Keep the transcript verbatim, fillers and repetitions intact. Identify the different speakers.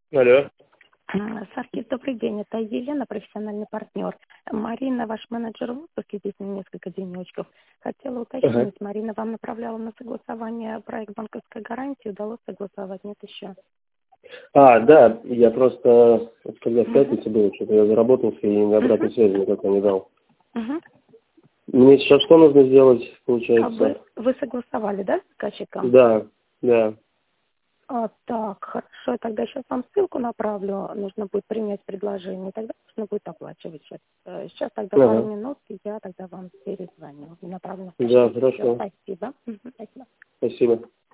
Speaker 1: Алло.
Speaker 2: Саркис, добрый день. Это Елена, профессиональный партнер. Марина, ваш менеджер в отпуске, здесь на несколько денечков. Хотела
Speaker 1: Ага.
Speaker 2: уточнить, Марина вам направляла на согласование проект банковской гарантии, удалось согласовать, нет еще?
Speaker 1: А, да, я просто, когда в
Speaker 2: Угу.
Speaker 1: пятницу был, что-то я заработался и
Speaker 2: Угу.
Speaker 1: обратной связи никакой не дал.
Speaker 2: Угу.
Speaker 1: Мне сейчас что нужно сделать,
Speaker 2: А вы,
Speaker 1: получается?
Speaker 2: вы согласовали, да, с заказчиком?
Speaker 1: Да, да.
Speaker 2: А, так, хорошо, я тогда сейчас вам ссылку направлю, нужно будет принять предложение, тогда нужно будет оплачивать сейчас. Э, Сейчас тогда пару
Speaker 1: Ага.
Speaker 2: минут, и я тогда вам перезвоню, направлю на
Speaker 1: Да,
Speaker 2: почту. Все,
Speaker 1: хорошо.
Speaker 2: спасибо. Мгм, спасибо.
Speaker 1: Спасибо.